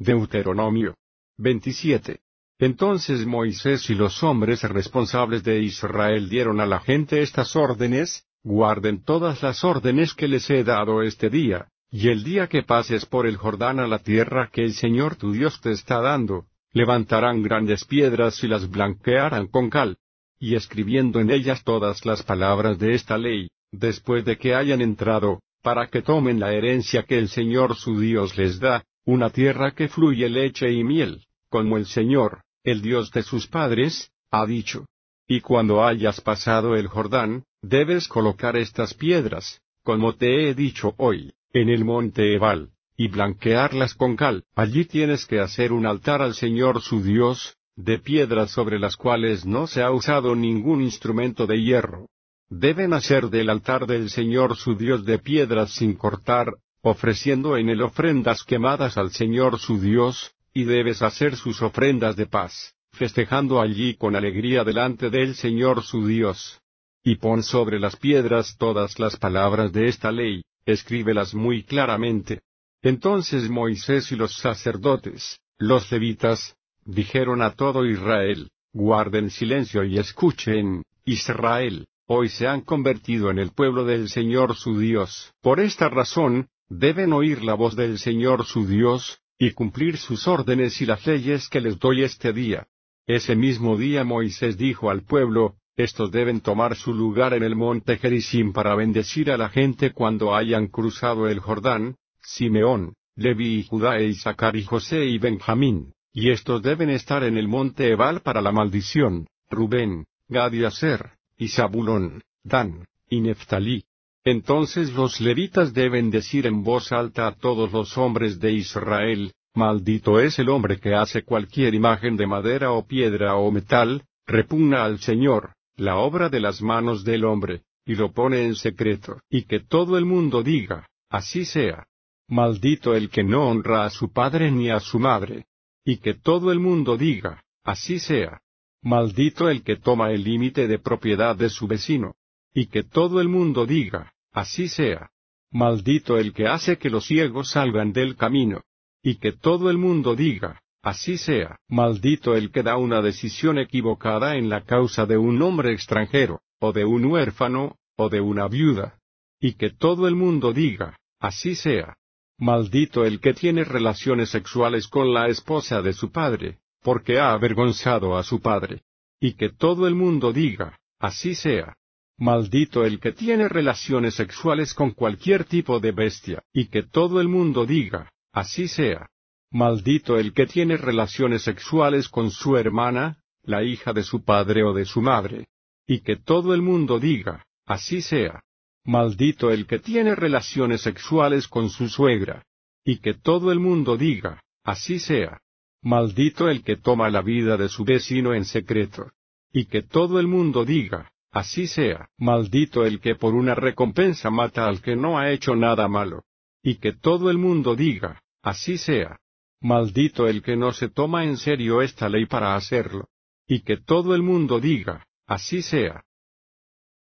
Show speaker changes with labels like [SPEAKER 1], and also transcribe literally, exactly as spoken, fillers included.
[SPEAKER 1] Deuteronomio veintisiete. Entonces Moisés y los hombres responsables de Israel dieron a la gente estas órdenes: guarden todas las órdenes que les he dado este día, y el día que pases por el Jordán a la tierra que el Señor tu Dios te está dando, levantarán grandes piedras y las blanquearán con cal, y escribiendo en ellas todas las palabras de esta ley, después de que hayan entrado, para que tomen la herencia que el Señor su Dios les da, una tierra que fluye leche y miel, como el Señor, el Dios de sus padres, ha dicho. Y cuando hayas pasado el Jordán, debes colocar estas piedras, como te he dicho hoy, en el monte Ebal, y blanquearlas con cal. Allí tienes que hacer un altar al Señor su Dios, de piedras sobre las cuales no se ha usado ningún instrumento de hierro. Deben hacer del altar del Señor su Dios de piedras sin cortar, ofreciendo en él ofrendas quemadas al Señor su Dios, y debes hacer sus ofrendas de paz, festejando allí con alegría delante del Señor su Dios. Y pon sobre las piedras todas las palabras de esta ley, escríbelas muy claramente. Entonces Moisés y los sacerdotes, los levitas, dijeron a todo Israel: guarden silencio y escuchen, Israel, hoy se han convertido en el pueblo del Señor su Dios. Por esta razón, deben oír la voz del Señor su Dios, y cumplir sus órdenes y las leyes que les doy este día. Ese mismo día Moisés dijo al pueblo: estos deben tomar su lugar en el monte Gerizim para bendecir a la gente cuando hayan cruzado el Jordán: Simeón, Leví y Judá e Isaacar y José y Benjamín, y estos deben estar en el monte Ebal para la maldición: Rubén, Gad y Aser, y Zabulón, Dan, y Neftalí. Entonces los levitas deben decir en voz alta a todos los hombres de Israel: maldito es el hombre que hace cualquier imagen de madera o piedra o metal, repugna al Señor, la obra de las manos del hombre, y lo pone en secreto. Y que todo el mundo diga: así sea. Maldito el que no honra a su padre ni a su madre. Y que todo el mundo diga: así sea. Maldito el que toma el límite de propiedad de su vecino. Y que todo el mundo diga: así sea. Maldito el que hace que los ciegos salgan del camino. Y que todo el mundo diga: así sea. Maldito el que da una decisión equivocada en la causa de un hombre extranjero, o de un huérfano, o de una viuda. Y que todo el mundo diga: así sea. Maldito el que tiene relaciones sexuales con la esposa de su padre, porque ha avergonzado a su padre. Y que todo el mundo diga: así sea. Maldito el que tiene relaciones sexuales con cualquier tipo de bestia. Y que todo el mundo diga: así sea. Maldito el que tiene relaciones sexuales con su hermana, la hija de su padre o de su madre. Y que todo el mundo diga: así sea. Maldito el que tiene relaciones sexuales con su suegra. Y que todo el mundo diga: así sea. Maldito el que toma la vida de su vecino en secreto. Y que todo el mundo diga: así sea. Maldito el que por una recompensa mata al que no ha hecho nada malo. Y que todo el mundo diga: así sea. Maldito el que no se toma en serio esta ley para hacerlo. Y que todo el mundo diga: así sea.